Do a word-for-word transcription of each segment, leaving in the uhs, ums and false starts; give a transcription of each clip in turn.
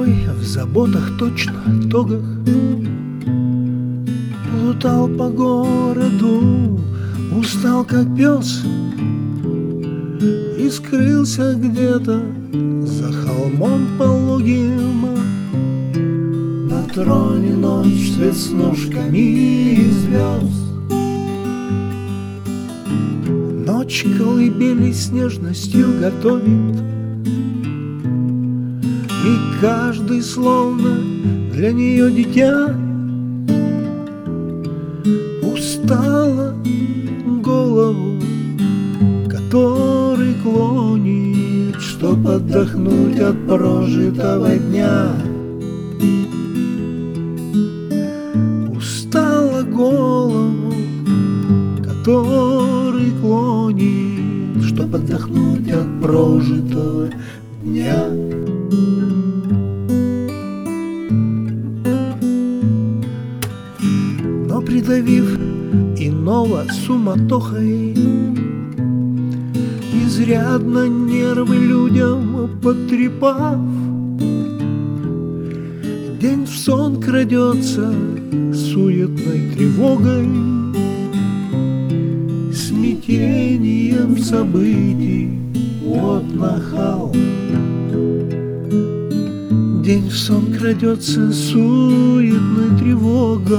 молодой, в заботах точно, тогах, плутал по городу, устал как пес и скрылся где-то за холмом пологим. На троне ночь с веснушками звезд. Ночь колыбели с нежностью готовит, и каждый словно для нее дитя. Устала голову, который клонит, чтоб отдохнуть от прожитого дня. Устала голову, который клонит, чтоб отдохнуть от прожитого дня. Но придавив иного суматохой, изрядно нервы людям потрепав, день в сон крадется суетной тревогой, смятением событий вот нахал. День в сон крадется суетной тревогой,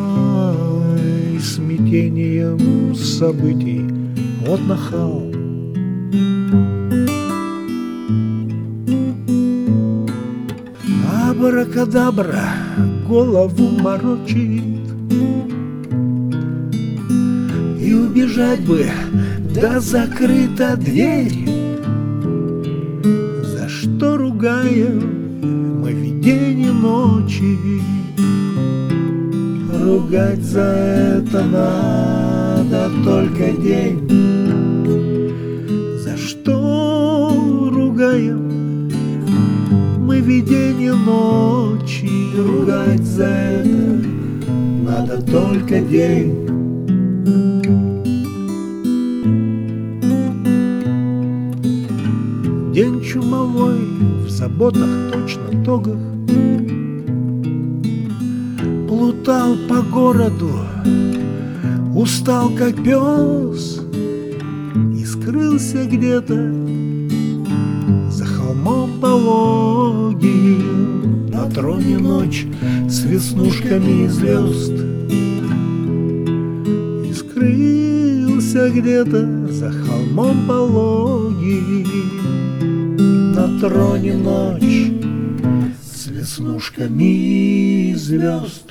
смятением событий вот нахал. Абракадабра голову морочит, и убежать бы, да закрыта дверь. За что ругаем мы видение ночи? Ругать за это надо только день. За что ругаем мы видение ночи? Ругать за это надо только день. День чумовой, в заботах точно тогах, плутал по городу, устал как пес и скрылся где-то за холмом пологим. На троне ночь с веснушками звезд, и скрылся где-то за холмом пологим. На троне ночь с веснушками звезд.